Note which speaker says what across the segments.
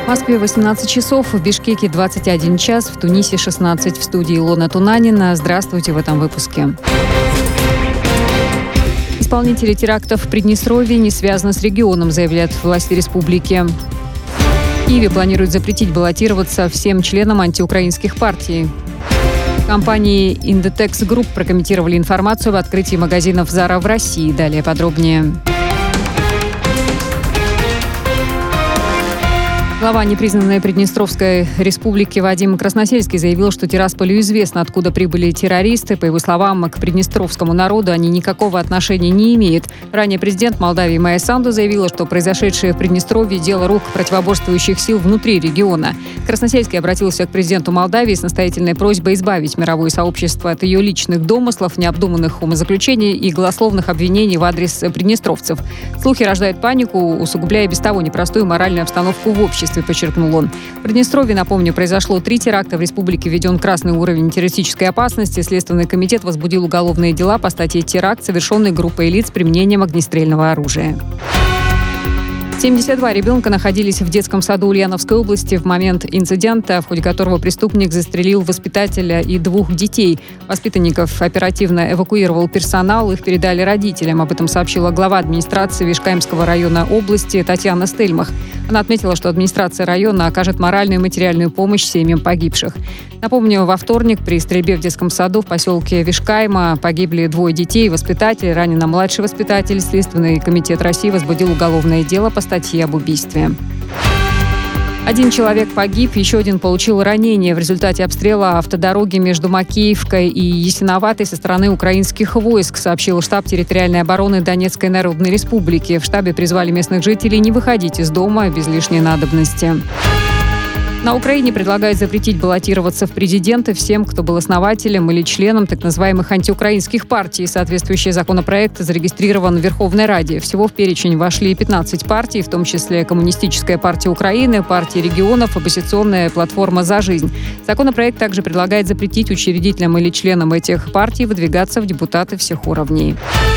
Speaker 1: В Москве 18 часов, в Бишкеке 21 час, в Тунисе 16. В студии Илона Тунанина. Здравствуйте в этом выпуске. Исполнители терактов в Приднестровье не связаны с регионом, заявляют власти республики. В Киеве планируют запретить баллотироваться всем членам антиукраинских партий. Компании Inditex Group прокомментировали информацию об открытии магазинов Zara в России. Далее подробнее. Глава непризнанной Приднестровской республики Вадим Красносельский заявил, что Тирасполю известно, откуда прибыли террористы. По его словам, к приднестровскому народу они никакого отношения не имеют. Ранее президент Молдавии Майя Санду заявила, что произошедшее в Приднестровье – дело рук противоборствующих сил внутри региона. Красносельский обратился к президенту Молдавии с настоятельной просьбой избавить мировое сообщество от ее личных домыслов, необдуманных умозаключений и голословных обвинений в адрес приднестровцев. Слухи рождают панику, усугубляя без того непростую моральную обстановку в обществе, подчеркнул он. В Приднестровье, напомню, произошло 3 теракта. В республике введен красный уровень террористической опасности. Следственный комитет возбудил уголовные дела по статье «Теракт», совершенный группой лиц с применением огнестрельного оружия. 72 ребенка находились в детском саду Ульяновской области в момент инцидента, в ходе которого преступник застрелил воспитателя и 2 детей. Воспитанников оперативно эвакуировал персонал, их передали родителям. Об этом сообщила глава администрации Вишкаемского района области Татьяна Стельмах. Она отметила, что администрация района окажет моральную и материальную помощь семьям погибших. Напомню, во вторник при стрельбе в детском саду в поселке Вишкаема погибли 2 детей, воспитатель, ранена младший воспитатель. Следственный комитет России возбудил уголовное дело по статье об убийстве. 1 человек погиб, еще 1 получил ранение в результате обстрела автодороги между Макеевкой и Ясиноватой со стороны украинских войск, сообщил штаб территориальной обороны Донецкой Народной Республики. В штабе призвали местных жителей не выходить из дома без лишней надобности. На Украине предлагают запретить баллотироваться в президенты всем, кто был основателем или членом так называемых антиукраинских партий. Соответствующий законопроект зарегистрирован в Верховной Раде. Всего в перечень вошли 15 партий, в том числе Коммунистическая партия Украины, партия регионов, оппозиционная платформа «За жизнь». Законопроект также предлагает запретить учредителям или членам этих партий выдвигаться в депутаты всех уровней.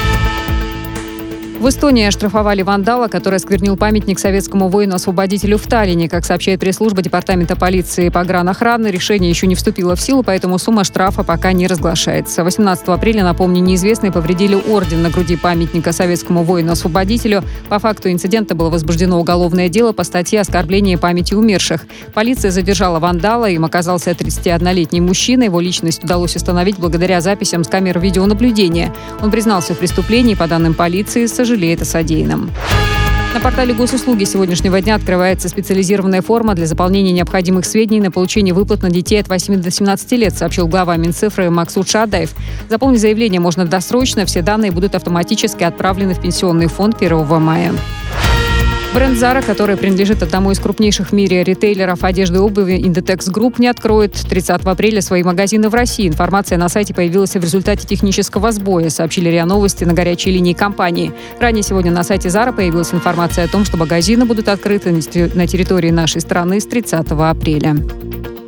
Speaker 1: В Эстонии оштрафовали вандала, который осквернил памятник советскому воину-освободителю в Таллине. Как сообщает пресс-служба департамента полиции и погранохраны, решение еще не вступило в силу, поэтому сумма штрафа пока не разглашается. 18 апреля, напомню, неизвестные повредили орден на груди памятника советскому воину-освободителю. По факту инцидента было возбуждено уголовное дело по статье «Оскорбление памяти умерших». Полиция задержала вандала, им оказался 31-летний мужчина. Его личность удалось установить благодаря записям с камер видеонаблюдения. Он признался в преступлении, по данным полиции, жалеет о содеянном. На портале госуслуги сегодняшнего дня открывается специализированная форма для заполнения необходимых сведений на получение выплат на детей от 8 до 17 лет, сообщил глава Минцифры Максут Шаадаев. Заполнить заявление можно досрочно, все данные будут автоматически отправлены в пенсионный фонд 1 мая. Бренд Zara, который принадлежит одному из крупнейших в мире ритейлеров одежды и обуви Inditex Group, не откроет 30 апреля свои магазины в России. Информация на сайте появилась в результате технического сбоя, сообщили РИА Новости на горячей линии компании. Ранее сегодня на сайте Zara появилась информация о том, что магазины будут открыты на территории нашей страны с 30 апреля.